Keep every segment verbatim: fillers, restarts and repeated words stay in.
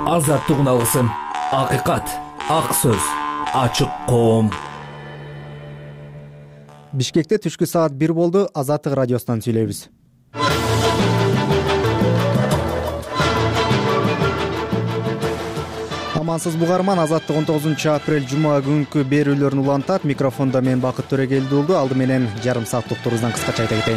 Азаттык алгысым, акыйкат, ак сөз, ачык коом. Бишкекте түшкү саат бир болду. Азаттык радиосунан сүйлөйбүз. Амансыз бугарман, Азаттык он тогузунчу апрель жума күнкү берүүлөрүн улантат. Микрофондо мен Бакыт Төрөгелдиулду. Алды менен жарым сааттык турубуздан кыскача айта кетейин.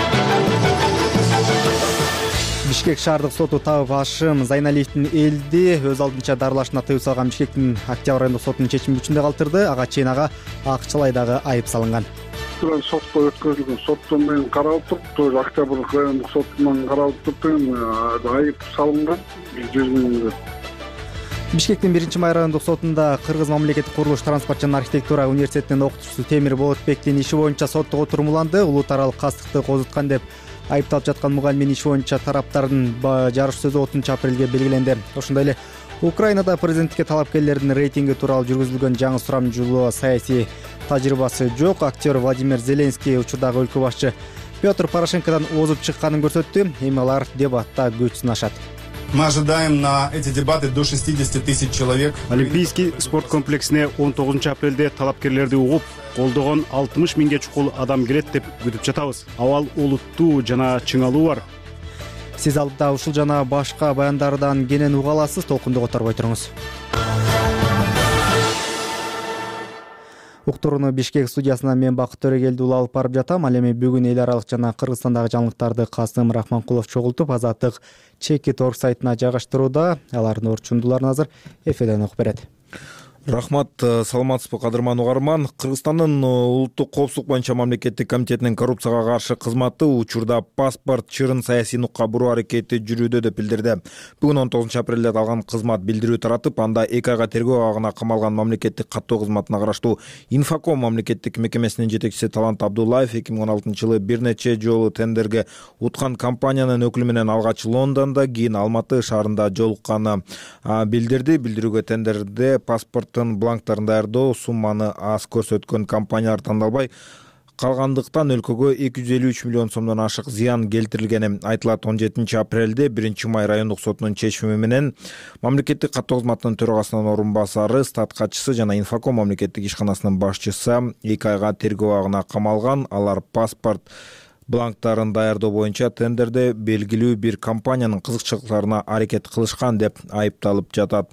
Бишкек шаардык соту Табып Ашым Зайналиевдин элди өз алдынча дарылашына тыюу салган Бишкектин октябрь айындык сотунун чечими күчүндө калтырды. Ага чейин ага Акчалайдагы айып салынган. Сотко өткөрүлгөн соттон мен каралып туруп, тоже октябрдык райондук сотунан каралып туруп, айып салынган жүз миң. Бишкектин биринчи май райондук сотунда Кыргыз мамлекеттик курулуш, транспорт жана архитектура университетинин окутуучусу Темир Болотбектин иши боюнча соттого турмуланды. Улут аралык кастыкты козуткан деп айыпталып жаткан мугалимдин иши боюнча тараптардын жарыш сөзү отузунчу апрелге белгиленди. Ошондой эле Украинада президенттикке талапкерлердин рейтинги тууралуу жүргүзүлгөн жаңы сурамжылоо саясий тажрыйбасы жок. Актер Владимир Зеленский учурдагы өлкө башчы Петр Порошенкодон озуп чыкканын көрсөттү. Эми алар дебатта күч сынашат. Мы ожидаем на эти дебаты до шестьдесят тысяч человек. Олимпийский спорт комплексине он тогузунчу апрелде талапкерлерди угуп, колдогон алтымыш миңге чукул адам келет деп күтүп жатабыз. Абал олуттуу жана чыңалуу бар. Сиз алда ушул жана башка баяндардан кенен уга аласыз. Толкунду которбой туруңуз. Уктурууну Бишкек студиясынан мен Бакыт Төрөгелдиул алып барып жатам. Ал эми бүгүн эл аралык жана Кыргызстандагы жаңылыктарды Касым Рахманкулов чогултуп, Азаттык чекит орг сайтына жайгаштырууда. Алардын орчундуларын азыр эфирден окуп берет. Рахмат, саламатсызбы кадырман угарман. Кыргызстандын улуттук коопсуздук боюнча мамлекеттик комитетинин коррупцияга каршы кызматы учурда паспорт чырын саясий нукка буруу аракети жүрүүдө деп билдирди. Бүгүн он тогузунчу апрелде алган кызмат билдирүү таратып, анда эки айга тергөө абагына камалган мамлекеттик каттоо кызматына караштуу Инфоком мамлекеттик мекемесинин жетекчиси Талант Абдуллаев эки миң он алтынчы жылы бир нече жолу тендерге уткан компаниянын өкүлү менен алгач Лондондо, кийин Алматы шаарында жолукканы билдирди. Билдирүүгө тендерде паспорт бланктарын даярдоо сумманы аз көрсөткөн компаниялар тандалбай калгандыктан өлкөгө эки жүз элүү үч миллион сомдон ашык зыян келтирилгени айтылат. он жетинчи апрелде биринчи май райондук сотунун чечими менен мамлекеттик каттоо кызматынын төрагасынын орун басары, стат катчысы жана Инфоком мамлекеттик ишканасынын башчысы эки айга тергөө абагына камалган. Алар паспорт бланктарын даярдоо боюнча тендерде белгилүү бир компаниянын кызыкчылыктарына аракет кылышкан деп айыпталып жатат.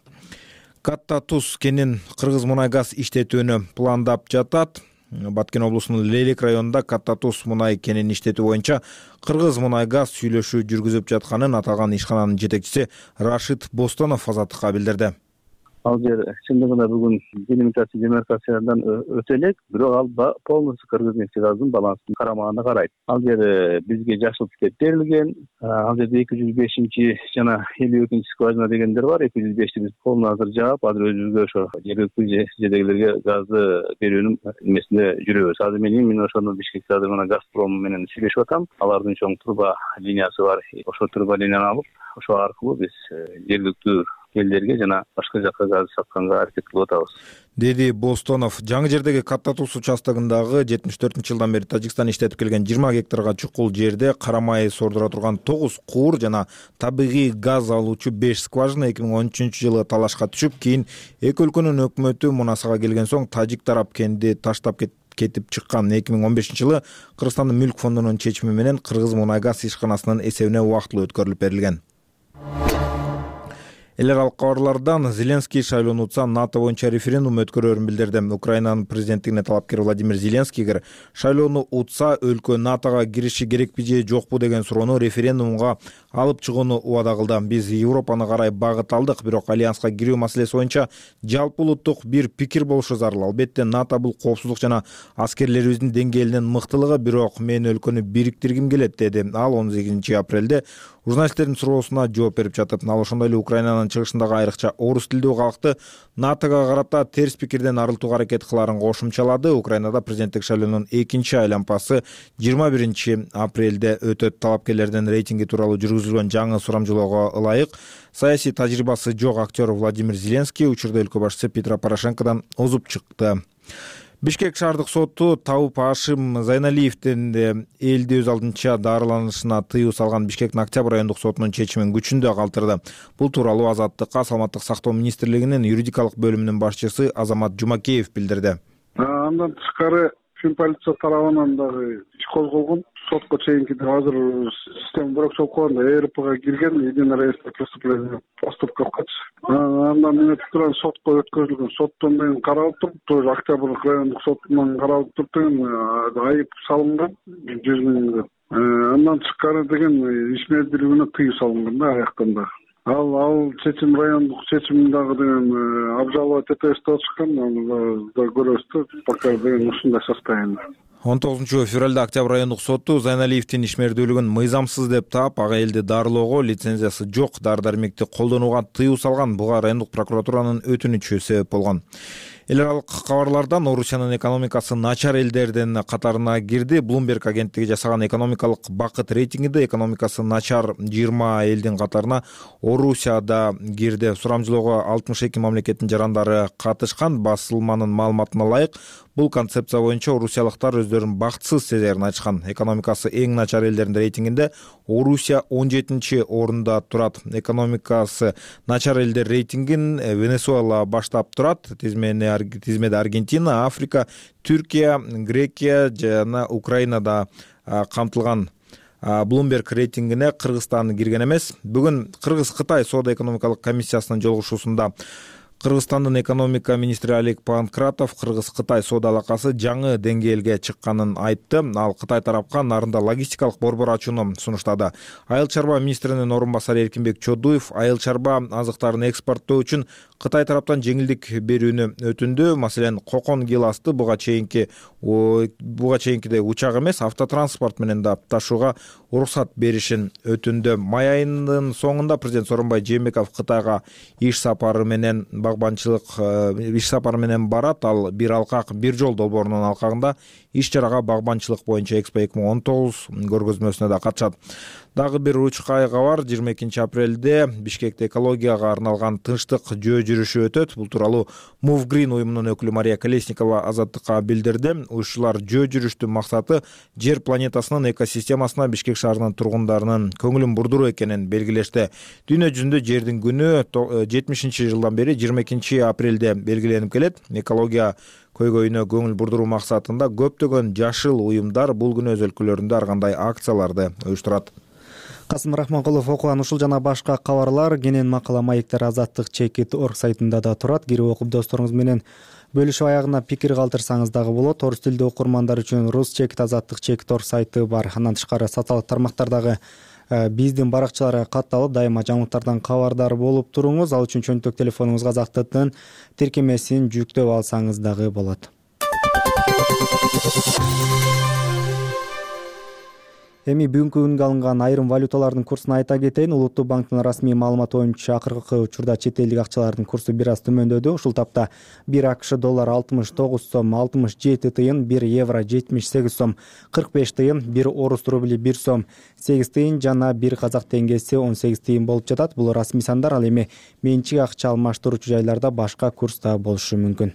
Катта туз кенин Кыргыз мунай газ иштетүүнү пландап жатат. Баткен облусунун Лелек районунда Катта туз мунай кенин иштетүү боюнча Кыргыз мунай газ сүйлөшүү жүргүзүп жатканын аталган ишкананын жетекчиси Рашид Бостонов Азаттыкка билдирди. Ал жер чындыгында бүгүн делимитация демаркациядан өтө элек, бирок ал полностью Кыргызнефтегаздын балансынын карамагына карайт. Ал жер бизге жашыл тикет берилген. Ал жерде эки жүз бешинчи жана элүү экинчи скважина дегендер бар. эки жүз бешти биз полный азыр жаап, азыр өзүбүзгө ошо жергиликтүү жердегилерге газды берүүнүн эмесинде жүрөбүз. Азыр мен ошону Бишкекте азыр мына Газпром менен сүйлөшүп атам. Алардын чоң труба линиясы бар. Ошо труба линияны алып, ошо аркылуу биз жергиликтүү элдерге жана башка жакка газ сатканга аракет кылып атабыз, деди Бостонов. Жаңы жердеги Катта туз участогундагы жетимиш төртүнчү жылдан бери Тажикстан иштетип келген жыйырма гектарга чукул жерде карамай сордура турган тогуз куур жана табигый газ алуучу беш скважина эки миң он үчүнчү жылы талашка түшүп, кийин эки өлкөнүн өкмөтү мунасага келген соң тажик тарап кенди таштап кетти. кетип чыккан. эки миң он бешинчи жылы Кыргызстандын мүлк фондунун чечими менен Кыргыз мунай газ ишканасынын эсебине убактылуу өткөрүлүп берилген. Эл аралык кабарлардан Зеленский шайлоону утса НАТО боюнча референдум өткөрөрүн билдирди. Украинанын президенттигине талапкер Владимир Зеленский эгер шайлоону утса өлкө НАТОга кириши керекпи же жокпу деген суроону референдумга алып чыгууну убада кылды. Биз Европаны карай багыт алдык, бирок альянска кирүү маселеси боюнча жалпы улуттук бир пикир болушу зарыл. Албетте НАТО бул коопсуздук жана аскерлерибиздин деңгээлинин мыктылыгы, бирок мен өлкөнү бириктиргим келет, деди ал он сегизинчи апрелде журналисттердин суроосуна жооп берип жатып. Ал ошондой эле Украинанын чыгышындагы айрыкча орус тилдүү калкты НАТОга карата терс пикирден арылтууга аракет кыларын кошумчалады. Украинада президенттик шайлоонун экинчи айлампасы жыйырма биринчи апрелде өтөт. Талапкерлердин рейтинги тууралуу жүргүзүлгөн жаңы сурамжылоого ылайык саясий тажрыйбасы жок актер Владимир Зеленский учурда өлкө башчысы Петр Порошенкодон озуп чыкты. Бишкек шаардык соту Табып Ашим Зайналиевдин элди өз алдынча дарыланышына тыюу салган Бишкектин Октябрь райондук сотунун чечимин күчүндө калтырды. Бул тууралуу Азаттыкка Саламаттык сактоо министрлигинин юридикалык бөлүмүнүн башчысы Азамат Жумакеев билдирди. Андан тышкары Фин полиция тарабынан дагы иш козголгон. Сотко чейинки азыр система бирок чокуганда ЭРПга кирген, единый реестр преступлений поступкапкачы. Андан эмне турган сотко өткөрүлгөн. Соттон менен каралып туруп, тоже Октябрь райондук сотунан каралып туруп, айып салынган жүз миң. Андан тышкары деген иш мезгилине тыюу салынган да аяктан да. Ал ал чечим райондук чечимин дагы деген обжаловать этебиз деп чыккан, да көрөбүз, пока деген ушундай состояние. он тогузунчу февралда Октябрь райондук соту Зайналиевдин ишмердүүлүгүн мыйзамсыз деп таап, ага элди дарылоого лицензиясы жок дары-дармекти колдонууга тыюу салган. Буга райондук прокуратуранын өтүнүчү себеп болгон. Эл аралык кабарлардан Орусиянын экономикасы начар элдердин катарына кирди. Bloomberg агенттиги жасаган экономикалык бакыт рейтингинде экономикасы начар жыйырма элдин катарына Орусия да кирди. Сурамжылоого алтымыш эки мамлекеттин жарандары катышкан. Басылманын маалыматына ылайык, бул концепция боюнча орусиялыктар өздөрүн бактысыз сезерин айтышкан. Экономикасы эң начар элдердин рейтингинде Орусия он жетинчи орунда турат. Экономикасы начар элдер рейтингин Венесуэла баштап турат. Тизмени тизмеде Аргентина, Африка, Түркия, Грекия жана Украинада камтылган. Bloomberg рейтингине Кыргызстан кирген эмес. Бүгүн Кыргыз-Кытай соода-экономикалык комиссиясынын жолугушуусунда Кыргызстандын экономика министри Олег Панкратов Кыргыз-Кытай соода алакасы жаңы деңгээлге чыкканын айтты. Ал Кытай тарапка нарында логистикалык борбор ачууну сунуштады. Айыл чарба министринин орун басары Эркинбек Чодуев айыл чарба азыктарын экспорттоо үчүн Кытай тараптан жеңилдик берүүнү өтүндү. Маселен, кокон гиласты буга чейинки буга чейинкидей учак эмес, автотранспорт менен да ташууга уруксат беришин өтүндү. Май айынын соңунда президент Сооронбай Жээнбеков Кытайга иш сапары менен багбанчылык иш сапары менен барат. Ал бир алкак бир жол долбоорунун алкагында иш чарага багбанчылык боюнча Экспо эки миң он тогуз көргөзмөсүнө да катышат. Дагы бир учкайга бар. жыйырма экинчи апрелде Бишкекте экологияга арналган тынчтык жөө жүрүшү өтөт. Бул тууралуу Move Green уюмунун өкүлү Мария Колесникова Азаттыкка билдирди. Ушулар жөө жүрүштүн максаты жер планетасынын экосистемасына Бишкек шаарынын тургундарынын көңүлүн бурдуруу экенин белгилешти. Дүйнө жүзүндө жердин күнү жетимишинчи жылдан бери жыйырма экинчи апрелде белгиленип келет. Экология көйгөйүнө көңүл бурдуруу максатында көптөгөн жашыл уюмдар бул күнү өз өлкөлөрүндө ар кандай акцияларды уюштурат. Касым Рахманкулов окуган ушул жана башка кабарлар кенен макала маектер Азаттык чекит точка орг сайтында да турат. Кирип окуп досторуңуз менен бөлүшүп аягына пикир калтырсаңыз дагы болот. Орус тилдүү окурмандар үчүн Рус чекит Азаттык чекит точка орг сайты бар. Андан тышкары социалдык тармактардагы биздин баракчаларга катталып, дайыма жаңылыктардан кабардар болуп туруңуз. Ал үчүн чөнтөк телефонуңузга Азаттыктын тиркемесин жүктөп алсаңыз дагы болот. Эми бүгүнкү күнгө алынган айрым валюталардын курсун айта кетейин. Улуттук банктын расмий маалыматы боюнча акыркы учурда чет элдик акчалардын курсу бир аз төмөндөдү. Ушул тапта бир АКШ доллар алтымыш тогуз сом алтымыш жети тыйын, бир евро жетимиш сегиз сом кырк беш тыйын, бир орус рубли бир сом сегиз тыйын жана бир казак теңгеси он сегиз тыйын болуп жатат. Бул расмий сандар. Ал эми менчик акча алмаштыруучу жайларда башка курста болушу мүмкүн.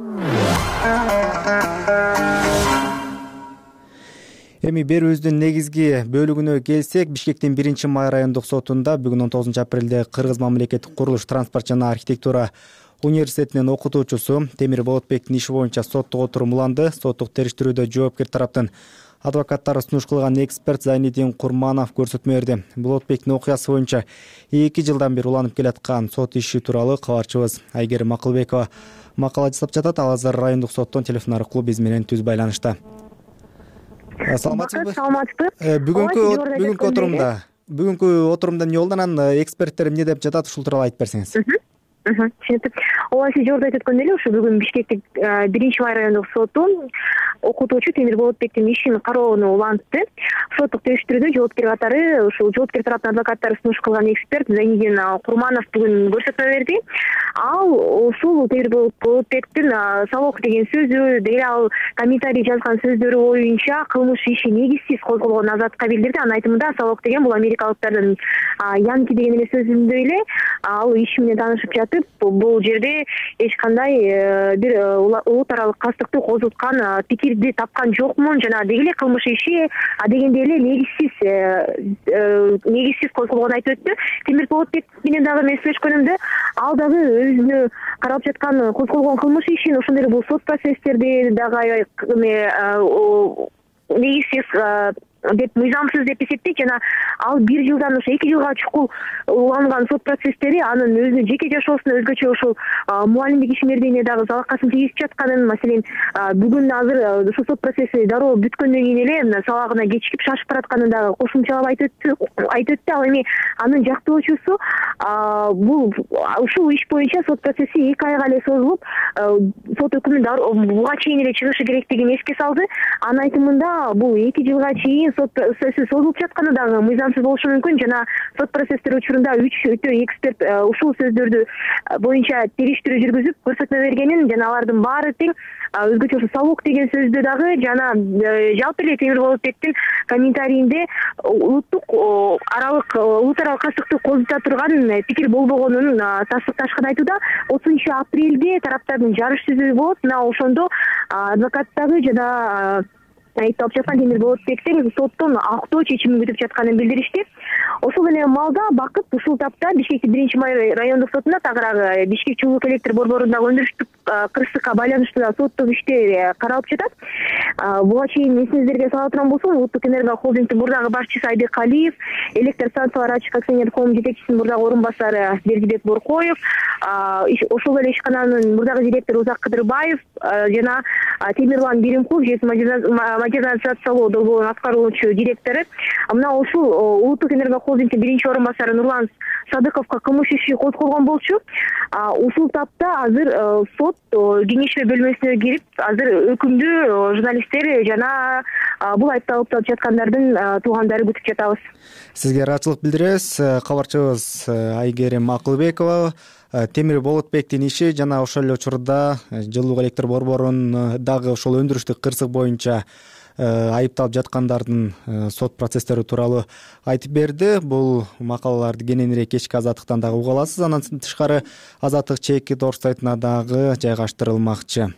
Эми берүүбүздүн негизги бөлүгүнө келсек, Бишкектин биринчи май райондук сотунда бүгүн он тогузунчу апрелде Кыргыз мамлекеттик курулуш, транспорт жана архитектура университетинин окутуучусу Темир Болотбектин иши боюнча соттук отурум уланды. Соттук териштирүүдө жооптор тараптын адвокаттары сунуш кылган эксперт Зайнидин Курманов көрсөтмө берди. Болотбектин окуясы боюнча эки жылдан бери уланып келаткан сот иши тууралуу кабарчыбыз Айгерим Акылбекова макала жасап жатат. Ал азыр райондук соттон телефон аркылуу биз менен түз байланышта. Саламатсызбы? Саламатсызбы? Бүгүнкү бүгүнкү отурумда, бүгүнкү отурумда эмне болду, анан эксперттер эмне деп жатат, ушул тууралуу айтып берсеңиз. Түшүнүктүү. Ооба, сиз жогоруда айтып өткөндөй эле, ушу бүгүн Бишкектик биринчи май райондук соту окутуучу Темир Болотбектин ишин кароону улантты. Соттук териштирүүдө жооптор катары, ушул жооптор тараптын адвокаттары сунуш кылган эксперт Зайнидин Курманов бүгүн көрсөтмө берди. Ал ушул Темир Болотбектин салок деген сөзү, деги ал комментарий жазган сөздөрү боюнча кылмыш иши негизсиз козголгонун Азаттыкка билдирди. Анын айтымында салок деген бул америкалыктардын янки деген эле сөзүндөй эле ал иш менен таанышып жатып бул жерде эч кандай бир улут аралык кастыкты козуткан пикирди тапкан жокмун жана деги эле кылмыш иши дегенде эле негизсиз негизсиз козголгонун айтып өттү. Темир Болотбек менен дагы мен сүйлөшкөнүмдө ал дагы өзүнө каралып жаткан козголгон кылмыш ишин ошондой эле бул сот процесстерди дагы негизсиз деп мыйзамсыз деп эсептейт жана ал бир жылдан ошо эки жылга чукул уланган сот процесстери анын өзүнүн жеке жашоосуна өзгөчө ушул муалимдик ишмердигине дагы залакасын тийгизип жатканын, маселен бүгүн азыр ушул сот процесси дароо бүткөндөн кийин эле сабагына кечигип шашып баратканын дагы кошумчалап айтып өттү айтып өттү ал эми анын жактоочусу бул ушул иш боюнча сот процесси эки айга эле созулуп сот өкүмү буга чейин эле чыгышы керектигин эске салды. Анын айтымында бул эки жылга чейин сот процесси созулуп жатканы дагы мыйзамсыз болушу мүмкүн жана сот процесстер учурунда үч өтө эксперт ушул сөздөрдү боюнча териштирүү жүргүзүп көрсөтмө бергенин жана алардын баары тең өзгөчө ушул салук деген сөздү дагы жана жалпы эле Темир Болотбектин комментарийинде улуттук аралык улут аралык кастыкты козута турган пикир болбогонун тастыкташканын айтууда. отузунчу апрелде тараптардын жарыш түзүү болот. Мына ошондо адвокаттагы жана айыпталып жаткан Темир Болотбектин соттон актоо чечимин күтүп жатканын билдиришти. Ошол эле маалда Бакыт ушул тапта Бишкектин биринчи май райондук сотунда тагыраагы Бишкек чуулук электр борборундагы өндүрүштүк кырсыкка байланыштуу соттук иштер каралып жатат. Буга чейин эсиңиздерге сала турган болсом, Улуттук энерго холдингдин мурдагы башчысы Айбек Калиев, электр станциялары ачык акционерлик коом жетекчисинин мурдагы орун басары Бердибек Боркоев, ошол эле ишкананын мурдагы директору Узак Кыдырбаев жана Темирлан Биримкулов жер модернизациялоо долбоорунун аткаруучу директору. Мына ушул Улуттук энерго холдингдин биринчи орун басары Нурлан Садыковго кылмыш иши козголгон болчу. Ушул тапта азыр сот кеңешме бөлмөсүнө кирип, азыр өкүмдү журналисттер жана бул айыпталып жаткандардын туугандары күтүп жатабыз. Сизге ыраазычылык билдиребиз. Кабарчыбыз Айгерим Акылбекова Темир Болотбектин иши жана ошол эле учурда жылуулук электр борборунун дагы ошол өндүрүштүк кырсык боюнча айыпталып жаткандардын сот процесстери тууралуу айтып берди. Бул макалаларды кененирээк кечки Азаттыктан дагы уга аласыз. Андан тышкары Азаттык чеки тор сайтына дагы жайгаштырылмакчы.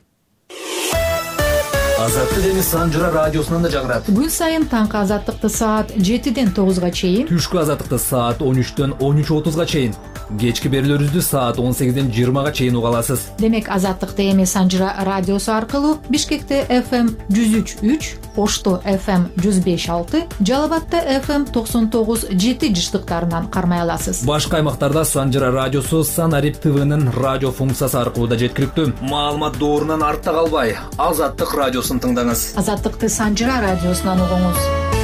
Азаттык эми Санжыра радиосунан да жагырат. Күн сайын таңкы Азаттыкты саат жетиден тогузга чейин, түшкү Азаттыкты саат он үчтөн он үч отузга чейин, кечки берүүлөрүбүздү саат он сегизден жыйырмага чейин уга аласыз. Демек Азаттыкты эми Санжыра радиосу аркылуу Бишкекте эф эм жүз үч үч, Ошто эф эм жүз беш алты, Жалал абадта эф эм токсон тогуз жети жыштыктарынан кармай аласыз. Башка аймактарда Санжыра радиосу Санарип ТВнын радио функциясы аркылуу да жеткиликтүү. Маалымат доорунан артта калбай, Азаттык радиосун тыңдаңыз. Азаттыкты Санжыра радиосунан угуңуз.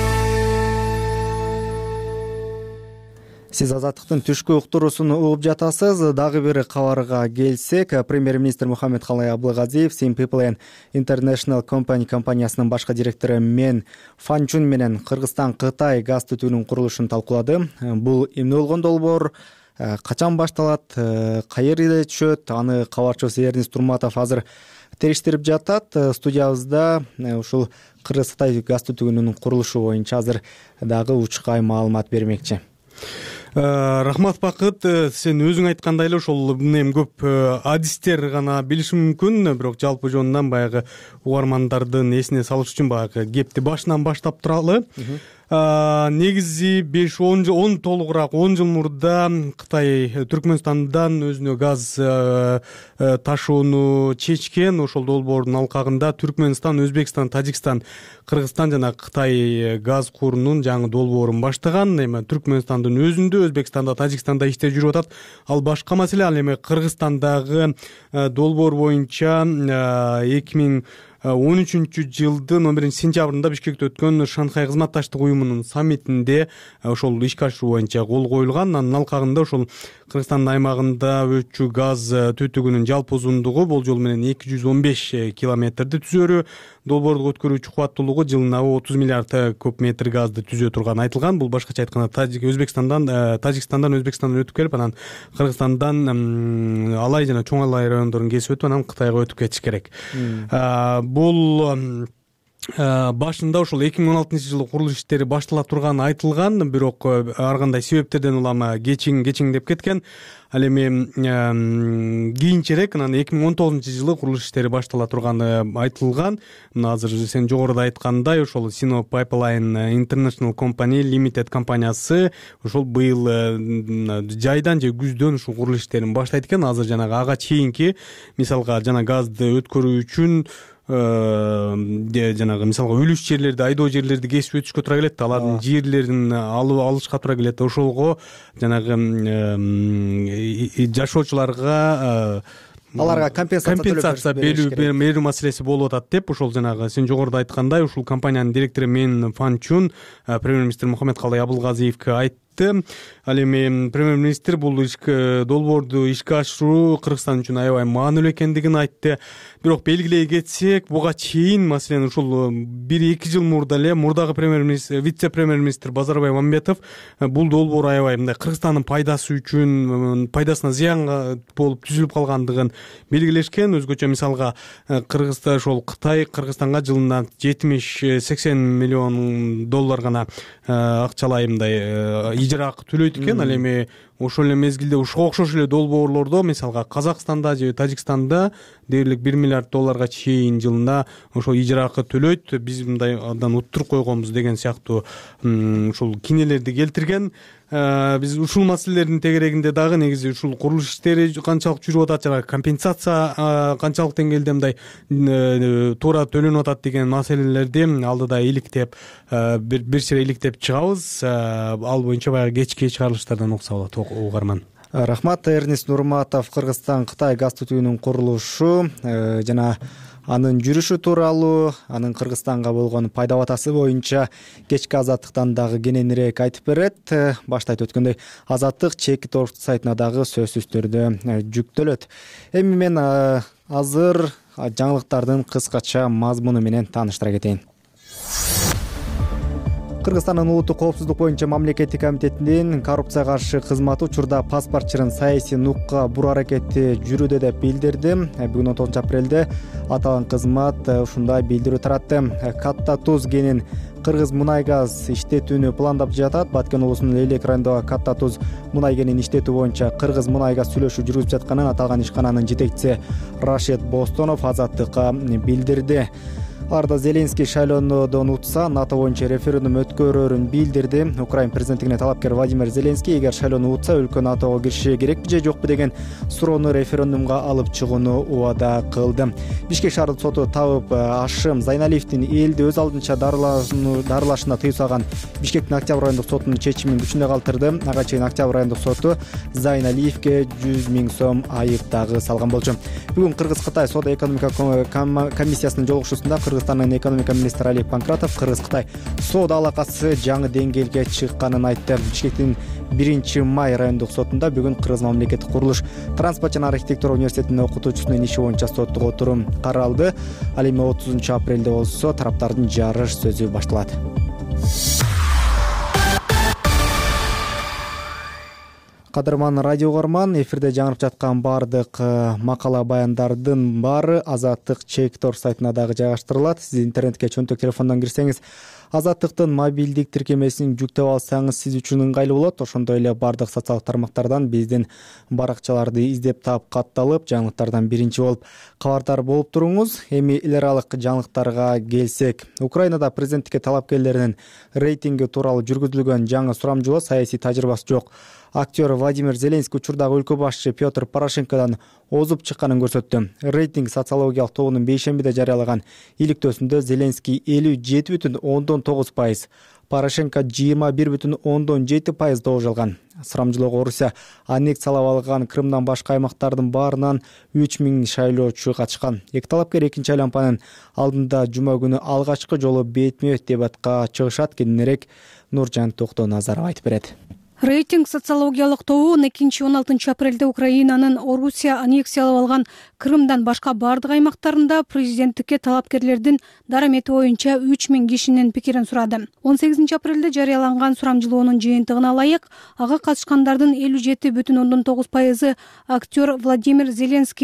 Сиз Азаттыктын түшкү уктуруусун угуп жатасыз. Дагы бир кабарга келсек, премьер-министр Мухаммедкалый Абылгазиев Simple and International Company компаниясынын башкы директору Мен Фанчун менен Кыргызстан-Кытай газ түтүүнүн курулушун талкуулады. Бул эмне болгон долбоор, качан башталат, каерге түшөт, аны кабарчыбыз Эрнис Турматов азыр териштирип жатат. Студиябызда ушул Кыргыз-Кытай газ түтүүнүн курулушу боюнча азыр дагы учкай маалымат бермекчи. Рахмат Бакыт, сен өзүң айткандай эле ошол эми көп адистер гана билиши мүмкүн, бирок жалпы жонунан баягы угармандардын эсине салыш үчүн баягы кепти башынан баштап туралы. Негизи беш он жыл, он толугураак он жыл мурда Кытай Түркмөнстандан өзүнө газ ташууну чечкен. Ошол долбоордун алкагында Түркмөнстан, Өзбекстан, Тажикстан, Кыргызстан жана Кытай газ курунун жаңы долбоорун баштаган. Эми Түркмөнстандын өзүндө, Өзбекстанда, Тажикстанда иштеп жүрүп атат. Ал башка маселе. Ал эми Кыргызстандагы долбоор боюнча эки миң он үчүнчү жылдын он биринчи сентябрында Бишкекте өткөн Шанхай кызматташтык уюмунун саммитинде ошол ишке ашыруу боюнча кол коюлган. Анын алкагында ошол Кыргызстандын аймагында өчүү газ түтүгүнүн жалпы узундугу болжол менен эки жүз он беш километрди түзөрү, долбоорду өткөрүүчү кубаттуулугу жылына отуз миллиард куб метр газды түзө турганы айтылган. Бул башкача айтканда Өзбекстандан, Тажикстандан, Өзбекстандан өтүп келип, анан Кыргызстандан Алай жана Чоң Алай райондорун кесип өтүп, анан Кытайга өтүп кетиш керек. Бул башында ошол эки миң он алтынчы жылы курулуш иштери баштала турганы айтылган, бирок ар кандай себептерден улам кечиң кечиңдеп кеткен. Ал эми кийинчерээк анан эки миң он тогузунчу жылы курулуш иштери баштала турганы айтылган. Мына азыр сен жогоруда айткандай ошол Sino Pipeline International Company Limited компаниясы ошол быйыл жайдан же күздөн ушул курулуш иштерин баштайт экен. Азыр жанагы ага чейинки, мисалга жана газды өткөрүү үчүн жанагы мисалга үлүш жерлерди, айдоо жерлерди кесип өтүшкө туура келет, алардын жерлерин алып алышка туура келет. Ошолго жанагы жашоочуларга аларга компенсация берүү маселеси болуп атат деп ошол жанагы сен жогоруда айткандай ушул компаниянын директору Мен Фан Чун премьер-министр Мухаммедкалый Абылгазиевге айтты. Ал эми премьер-министр бул ишке долбоорду ишке ашыруу Кыргызстан үчүн аябай маанилүү экендигин айтты. Бирок белгилей кетсек, буга чейин маселен ушул бир эки жыл мурда эле мурдагы премьер-министр, вице-премьер-министр Базарбай Мамбетов бул долбоор аябай мындай Кыргызстандын пайдасы үчүн, пайдасына зыянга болуп түзүлүп калгандыгын белгилешкен. Өзгөчө мисалга Кыргызстан ошол Кытай Кыргызстанга жылына жетимиш сексен миллион доллар гана акчалай мындай ижара акы төлөйт экен. Ал эми ошол эле мезгилде ушуга окшош эле долбоорлордо мисалга Казакстанда же Тажикстанда дээрлик бир миллиард долларга чейин жылына ошол ижара акы төлөйт. Биз мындай андан уттуруп койгонбуз деген сыяктуу ушул кинелерди келтирген. Биз ушул маселелердин тегерегинде дагы негизи ушул курулуш иштери канчалык жүрүп атат, жана компенсация канчалык деңгээлде мындай туура төлөнүп атат деген маселелерди алдыда иликтеп бир бир чире иликтеп чыгабыз. Ал боюнча баягы кечки чыгарылыштардан укса болот угарман. Рахмат. Эрнест Нурматов Кыргызстан Кытай газ түтүүнүн курулушу жана анын жүрүшү тууралуу, анын Кыргызстанга болгон пайда батасы боюнча кечки азаттыктан дагы кененирээк айтып берет. Башта өткөндөй Азаттык чекит орг сайтына дагы сөзсүз түрдө жүктөлөт. Эми мен азыр жаңылыктардын кыскача мазмуну менен тааныштыра кетейин. Кыргызстандын улуттук коопсуздук боюнча мамлекеттик комитетинин коррупцияга каршы кызматы учурда паспорт чырын саясий нукка буруу аракети жүрүүдө деп билдирди. Бүгүн он тогузунчу апрелде аталган кызмат ушундай билдирүү таратты. Катта туз кенин Кыргыз мунай газ иштетүүнү пландап жатат. Баткен облусунун Элек районундагы Катта туз мунай кенин иштетүү боюнча Кыргыз мунай газ сүйлөшүү жүргүзүп жатканын аталган ишкананын жетекчиси Рашид Бостонов Азаттыкка билдирди. Аларда Зеленский шайлоодон утса НАТО боюнча референдум өткөрөрүн билдирди. Украин президенттигине талапкер Владимир Зеленский эгер шайлоону утса өлкө НАТОго кириши керекпи же жокпу деген суроону референдумга алып чыгууну убада кылды. Бишкек шаардык соту табып Ашым Зайналиевдин элди өз алдынча дарылашына тыюу салган Бишкектин Октябрь райондук сотунун чечимин күчүндө калтырды. Ага чейин Октябрь райондук соту Зайналиевге жүз миң сом айып дагы салган болчу. Бүгүн Кыргыз-Кытай соода экономика комиссиясынын жолугушуусунда Кыргызстандын экономика министри Алик Панкратов Кыргыз-Кытай соода алакасы жаңы деңгээлге чыкканын айтты. Бишкектин биринчи май райондук сотунда бүгүн Кыргыз мамлекеттик курулуш, транспорт жана архитектура университетинин окутуучусунун иши боюнча соттук отурум каралды. Ал эми отузунчу апрелде болсо тараптардын жарыш сөзү башталат. Кадырман радио угарман, эфирде жаңырып жаткан баардык макала баяндардын баары Азаттык чекит орг сайтына дагы жайгаштырылат. Сиз интернетке чөнтөк телефондон кирсеңиз, Азаттыктын мобилдик тиркемесин жүктөп алсаңыз сиз үчүн ыңгайлуу болот. Ошондой эле баардык социалдык тармактардан биздин баракчаларды издеп таап катталып, жаңылыктардан биринчи болуп кабардар болуп туруңуз. Эми эл аралык жаңылыктарга келсек, Украинада президенттикке талапкерлеринин рейтинги тууралуу жүргүзүлгөн жаңы сурамжылоо саясий тажрыйбасы жок актер Владимир Зеленский учурдагы өлкө башчы Петр Порошенкодон озуп чыкканын көрсөттү. Рейтинг социологиялык тобунун бейшембиде жарыялаган иликтөөсүндө Зеленский элүү жети бүтүн ондон тогуз пайыз, Порошенко жыйырма бир бүтүн ондон жети пайыз добуш алган. Сурамжылоого Орусия аннексиялап алган Крымдан башка аймактардын баарынан үч миң шайлоочу катышкан. Эки талапкер экинчи айланманын алдында жума күнү алгачкы жолу бетме бет дебатка чыгышат. Кененирээк Нуржан Токтоназаров айтып берет. Рейтинг социологиялык тобу он экинчи он алтынчы апрелде Украинанын Орусия аннексиялап алган Крымдан башка бардык аймактарында президенттикке талапкерлердин дарамети боюнча үч миң кишинин пикирин сурады. он сегизинчи апрелде жарыяланган сурамжылоонун жыйынтыгына ылайык, ага катышкандардын элүү жети бүтүн ондон тогуз пайызы актер Владимир Зеленскийди.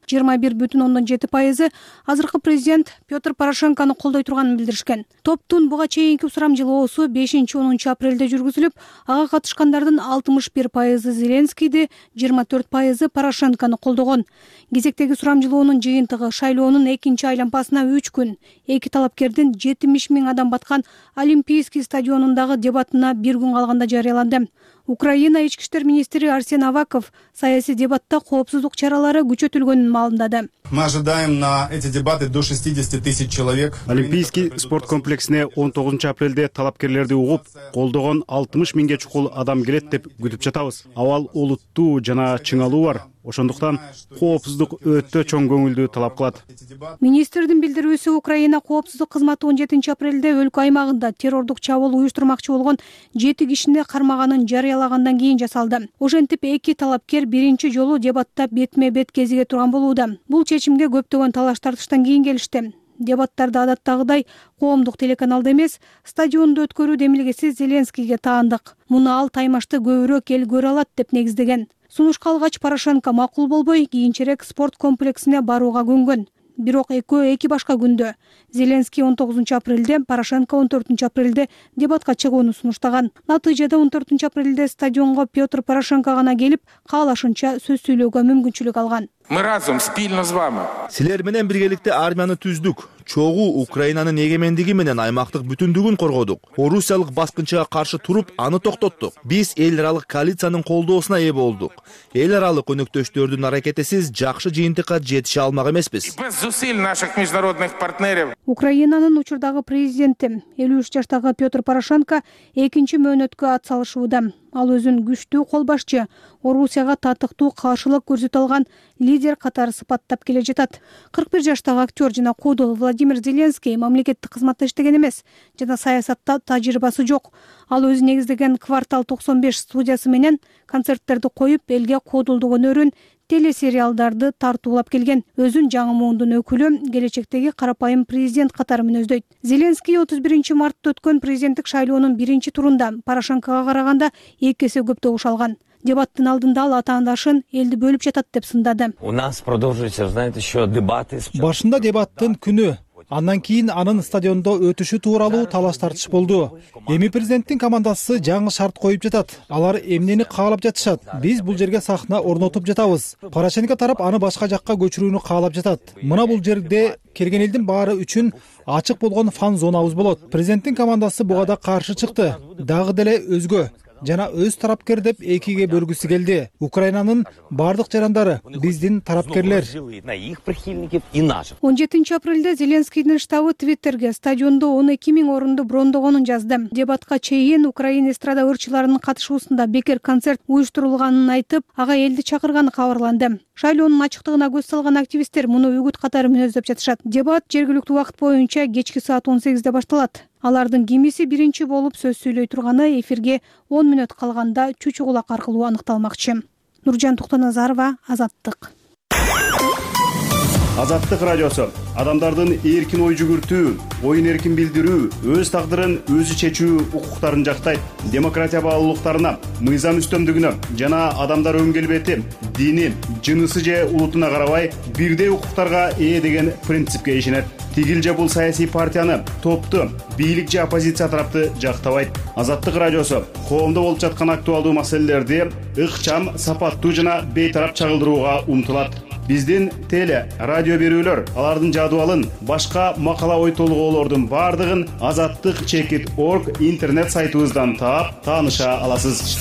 жыйырма бир бүтүн ондон жети пайызы азыркы президент Петр Порошенкону колдой турганын билдиришкен. Топтун буга чейинки сурамжылоосу бешинчи онунчу апрелде жүргүзүлүп, ага катышкандардын алтымыш бир пайызы Зеленскийди, жыйырма төрт пайызы Порошенкону колдогон. Кезектеги сурамжылоонун жыйынтыгы шайлоонун экинчи айлампасына үч күн, эки талапкердин жетимиш миң адам баткан Олимпийский стадионундагы дебатына бир күн калганда жарыяланды. Украина ички иштер министри Арсен Аваков саясий дебатта коопсуздук чаралары күчөтүлгөнүн маалымдады. Мы ожидаем на эти дебаты до шестидесяти тысяч человек. Олимпийский спорт комплексине он тогузунчу апрелде талапкерлерди угуп, колдогон алтымыш миңге чукул адам келет деп күтүп жатабыз. Абал олуттуу жана чыңалуу бар. Ошондуктан коопсуздук өтө чоң көңүлдү талап кылат. Министрдин билдирүүсү Украина коопсуздук кызматы он жетинчи апрелде өлкө аймагында террордук чабуул уюштурмакчы болгон жети кишини кармаганын жарыялагандан кийин жасалды. Ошентип эки талапкер биринчи жолу дебатта бетме бет кезиге турган болууда. Бул чечимге көптөгөн талаш тартыштан кийин келишти. Дебаттарды адаттагыдай коомдук телеканалда эмес, стадиондо өткөрүү демилгеси Зеленскийге таандык. Муну ал таймашты көбүрөөк эл көрө алат деп негиздеген. Сунушка алгач Порошенко макул болбой, кийинчерээк спорт комплексине барууга көнгөн. Бирок экөө эки башка күндө Зеленский он тогузунчу апрелде, Порошенко он төртүнчү апрелде дебатка чыгууну сунуштаган. Натыйжада он төртүнчү апрелде стадионго Петр Порошенко гана келип, каалашынча сөз сүйлөөгө мүмкүнчүлүк алган. Мы разом, спильно с вами. Силер менен биргеликте армияны түздүк. Чогуу Украинанын эгемендиги менен аймактык бүтүндүгүн коргодук. Орусиялык баскынчыга каршы туруп, аны токтоттук. Биз эл аралык коалициянын колдоосуна ээ болдук. Эл аралык өнөктөштөрдүн аракетисиз жакшы жыйынтыкка жетише алмак эмеспиз. Без усилий наших международных партнеров. Украинанын учурдагы президенти элүү үч жаштагы Петр Порошенко экинчи мөөнөткө ат салышууда. Ал өзүн күчтүү кол башчы, Орусияга татыктуу каршылык көрсөтө алган лидер катары сыпаттап келе жатат. кырк бир жаштагы актер жана кодол Владимир Зеленский мамлекеттик кызматта иштеген эмес жана саясатта тажрыйбасы жок. Ал өзү негиздеген Квартал токсон беш студиясы менен концерттерди коюп, элге кодолдук өнөрүн, телесериалдарды тартуулап келген. Өзүн жаңы муундун өкүлү, келечектеги карапайым президент катары мүнөздөйт. Зеленский отуз биринчи мартта өткөн президенттик шайлоонун биринчи турунда Порошенкого караганда эки эсе көп добуш алган. Дебаттын алдында ал атаандашын элди бөлүп жатат деп сындады. У нас продолжаются, знаете, еще дебаты. Башында дебаттын күнү, андан кийин анын стадиондо өтүшү тууралуу талаш тартыш болду. Эми президенттин командасы жаңы шарт коюп жатат. Алар эмнени каалап жатышат? Биз бул жерге сахна орнотуп жатабыз. Порошенко тарап аны башка жакка көчүрүүнү каалап жатат. Мына бул жерде келген элдин баары үчүн ачык болгон фан зонабыз болот. Президенттин командасы буга да каршы чыкты. Дагы деле өзгө жана өз тарапкер деп экиге бөлгүсү келди. Украинанын бардык жарандары биздин тарапкерлер. он жетинчи апрелде Зеленскийдин штабы Твиттерге стадиондо он эки миң орунду брондогонун жазды. Дебатка чейин Украина эстрада ырчыларынын катышуусунда бекер концерт уюштурулганын айтып, ага элди чакырганы кабарланды. Шайлоонун ачыктыгына көз салган активисттер муну үгүт катары мүнөздөп жатышат. Дебат жергиликтүү убакыт боюнча кечки саат он сегизде башталат. Алардын кимиси биринчи болуп сөз сүйлөй турганы эфирге он мүнөт калганда чучу кулак аркылуу аныкталмакчы. Нуржан Токтоназарова, Азаттык. Азаттык радиосу адамдардын эркин ой жүгүртүү, оюн эркин билдирүү, өз тагдырын өзү чечүү укуктарын жактайт. Демократия баалуулуктарына, мыйзам үстөмдүгүнө жана адамдар өн келбети, дини, жынысы же улутуна карабай бирдей укуктарга ээ деген принципке ишенет. Тигил же бул саясий партияны, топту, бийлик же оппозиция тарапты жактабайт. Азаттык радиосу коомдо болуп жаткан актуалдуу маселелерди ыкчам, сапаттуу жана бейтарап чагылдырууга умтулат. Биздин теле, радио берүүлөр, алардын жадыбалын, башка макала ой толгоолордун бардыгын азаттык чекит точка орг интернет сайтыбыздан таап, тааныша аласыз.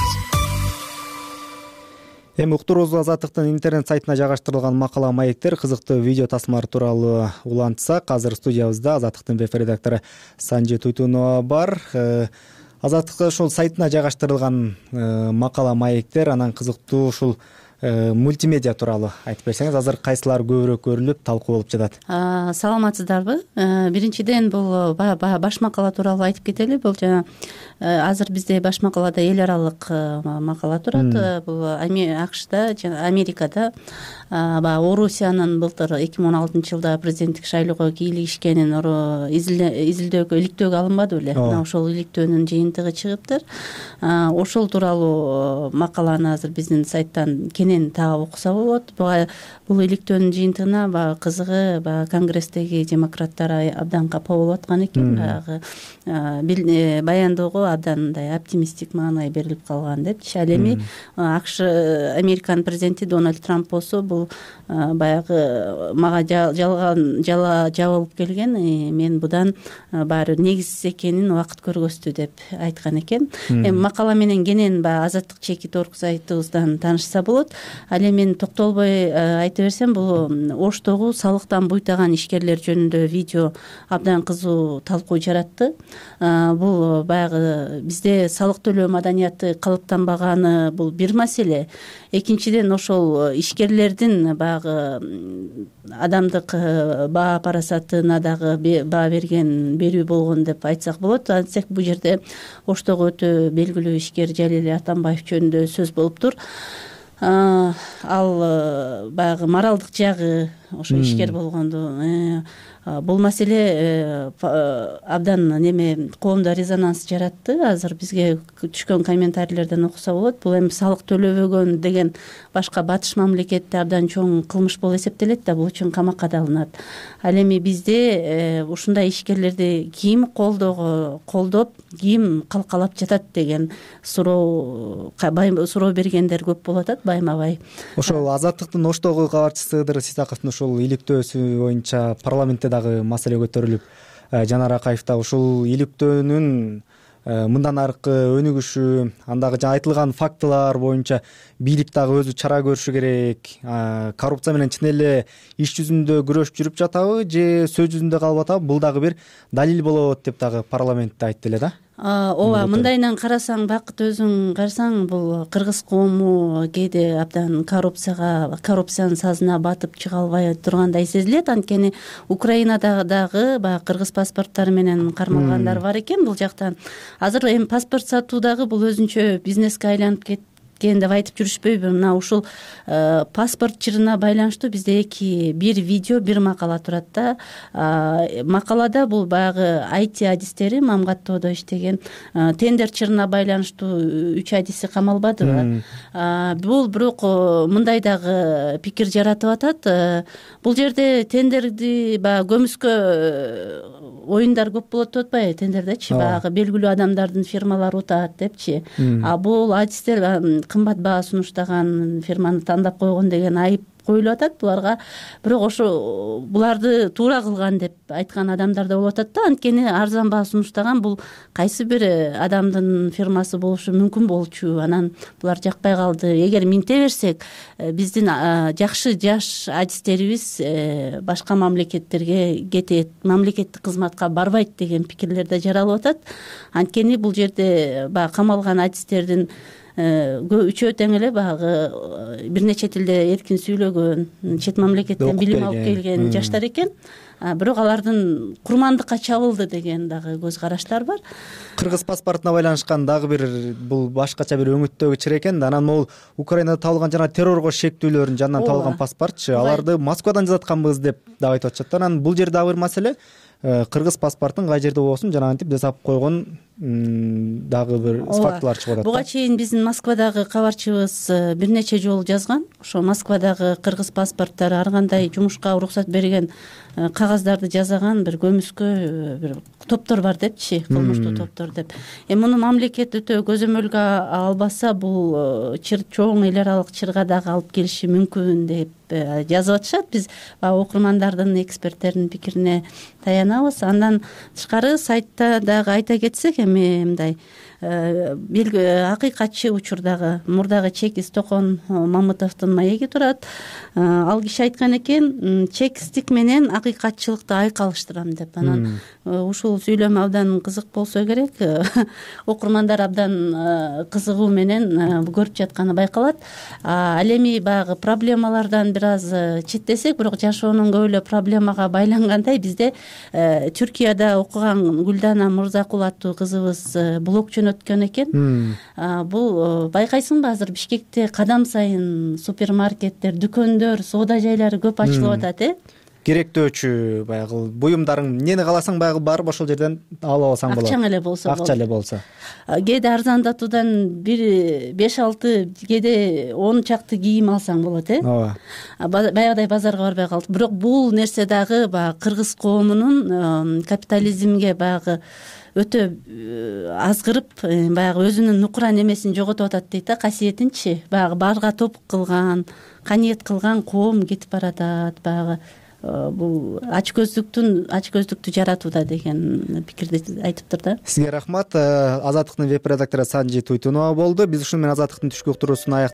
Эми уктуруубузду Азаттыктын интернет сайтына жайгаштырылган макала маектер, кызыктуу видео тасмалар тууралуу улантсак, азыр студиябызда Азаттыктын веб редактору Санжи Туйтунова бар. Азаттыктын ушул сайтына жайгаштырылган макала маектер, анан кызыктуу ушул мультимедиа тууралуу айтып берсеңиз, азыр кайсылар көбүрөөк көрүлүп, талкуу болуп жатат? Саламатсыздарбы? Биринчиден бул баш макала тууралуу айтып кетели. Бул жана азыр бизде баш макалада эл аралык макала турат. Бул АКШда жана Америкада баягы Орусиянын былтыр эки миң он алтынчы жылда президенттик шайлоого кийлигишкенин изилдөөгө, иликтөөгө алынбады беле? Мына ошол иликтөөнүн жыйынтыгы чыгыптыр. Ошол тууралуу макаланы азыр биздин сайттан кенен кенен таап окуса болот. Бул иликтөөнүн жыйынтыгына баягы кызыгы баягы конгресстеги демократтар абдан капа болуп аткан экен. Баягы баяндоого абдан мындай оптимисттик маанай берилип калган депчи. Ал эми АКШ Американын президенти Дональд Трамп болсо бул баягы мага жалган жала жабылып келген, мен будан баары негизсиз экенин убакыт көргөздү деп айткан экен. Эми макала менен кенен баягы Азаттык чеки торг сайтыбыздан таанышса болот. Ал эми мен токтолбой айта берсем, бул Оштогу салыктан буйтаган ишкерлер жөнүндө видео абдан кызуу талкуу жаратты. Бул баягы бизде салык төлөө маданияты калыптанбаганы бул бир маселе. Экинчиден, ошол ишкерлердин баягы адамдык баа парасатына дагы баа берген берүү болгон деп айтсак болот. Антсек бул жерде Оштогу өтө белгилүү ишкер Жалил Атамбаев жөнүндө сөз болуптур. Ал баягы моралдык жагы ошо ишкер болгонду, бул маселе абдан неме коомдо резонанс жаратты. Азыр бизге түшкөн комментарийлерден окуса болот. Бул эми салык төлөбөгөн деген башка батыш мамлекетте абдан чоң кылмыш болуп эсептелет да, бул үчүн камакка да алынат. Ал эми бизде ушундай ишкерлерди ким колдого колдоп, ким калкалап жатат деген суроо суроо бергендер көп болуп атат байма-бай. Ошол Азаттыктын Оштогу кабарчысы Ыдыр Исаковдун ушул иликтөөсү боюнча парламентте дагы маселе көтөрүлүп, Жанар Акаев да ушул иликтөөнүн мындан аркы өнүгүшү, андагы жана айтылган фактылар боюнча бийлик дагы өзү чара көрүшү керек, коррупция менен чын эле иш жүзүндө күрөшүп жүрүп жатабы же сөз жүзүндө калып атабы, бул дагы бир далил болот деп дагы парламентте айтты эле да. Ооба, мындайынан карасаң, Бакыт өзүң карасаң, бул кыргыз коому кээде абдан коррупцияга, коррупциянын сазына батып чыга албай тургандай сезилет. Анткени Украинадагы дагы баягы кыргыз паспорттары менен кармалгандар бар экен бул жактан. Азыр эми паспорт сатуу дагы бул өзүнчө бизнеске айланып кетти деп айтып жүрүшпөйбү? Мына ушул паспорт чырына байланыштуу бизде эки бир видео, бир макала турат да. Макалада бул баягы ай ти адистери Мамгаттоодо иштеген тендер чырына байланыштуу үч адиси камалбадыбы? Бул бирок мындай дагы пикир жаратып атат. Бул жерде тендерди баягы көмүскө оюндар көп болот деп атпайбы тендердечи? Баягы белгилүү адамдардын фирмалары утат депчи. А бул адистер кымбат баа сунуштаган фирманы тандап койгон деген айып коюлуп атат буларга. Бирок ошо буларды туура кылган деп айткан адамдар да болуп атат да. Анткени арзан баа сунуштаган бул кайсы бир адамдын фирмасы болушу мүмкүн болчу. Анан булар жакпай калды. Эгер минте берсек, биздин жакшы жаш адистерибиз башка мамлекеттерге кетет, мамлекеттик кызматка барбайт деген пикирлер да жаралып атат. Анткени бул жерде баягы камалган адистердин үчөө тең эле баягы бир нече тилде эркин сүйлөгөн, чет мамлекеттен билим алып келген жаштар экен. Бирок алардын курмандыкка чабылды деген дагы көз караштар бар. Кыргыз паспортуна байланышкан дагы бир бул башкача бир өңүттөгү чыр экен. Анан могул Украинада табылган жана террорго шектүүлөрүнүн жанынан табылган паспортчу, аларды Москвадан жасатканбыз деп дагы айтып атышат. Анан бул жерде дагы бир маселе, кыргыз паспортун кай жерде болсун жанагынтип жасап койгон дагы бир фактылар чыгып атат. Буга чейин биздин Москвадагы кабарчыбыз бир нече жолу жазган. Ошо Москвадагы кыргыз паспорттары ар кандай жумушка уруксат берген кагаздарды жасаган бир көмүскө бир топтор бар депчи, кылмыштуу топтор деп. Эми муну мамлекет өтө көзөмөлгө албаса, бул чыр чоң эл аралык чырга дагы алып келиши мүмкүн деп жазып атышат. Биз окурмандардын, эксперттердин пикирине таянабыз. Андан тышкары сайтта дагы айта кетсек, эми мындай акыйкатчы учурдагы мурдагы Чекис Токон Мамытовдун маеги турат. Ал киши айткан экен, чекистик менен акыйкатчылыкты айкалыштырам деп. Анан ушул сүйлөм абдан кызык болсо керек. Окурмандар абдан кызыгуу менен көрүп жатканы байкалат. Ал эми баягы проблемалардан бир аз четтесек, бирок жашоонун көп эле проблемага байлангандай, бизде Түркияда окуган Гүлдана Мырзакул аттуу кызыбыз блог өткөн экен. Бул байкайсыңбы, азыр Бишкекте кадам сайын супермаркеттер, дүкөндөр, соода жайлары көп ачылып атат, э? керектөөчү баягы буюмдарың эмнени кааласаң баягы барып ошол жерден алып алсаң болот. Акчаң эле болсо болот. Акча эле болсо. Кээде арзандатуудан бир беш алты кээде он чакты кийим алсаң болот, э? Ооба. Баягыдай базарга барбай калдык. Бирок бул нерсе дагы баягы кыргыз коомунун капитализмге баягы өтө азгырып, баягы өзүнүн нукуран эмесин жоготуп атат дейт да, касиетинчи. Баягы барга топ кылган, каниет кылган коом кетип баратат. Баягы бул ачкөздүктүн ачкөздүктү жаратууда деген пикирди айтыптыр да. Сизге рахмат. Азаттыктын веб редактору Санжи Туйтунова болду. Биз ушуну менен Азаттыктын түшкү уктуруусун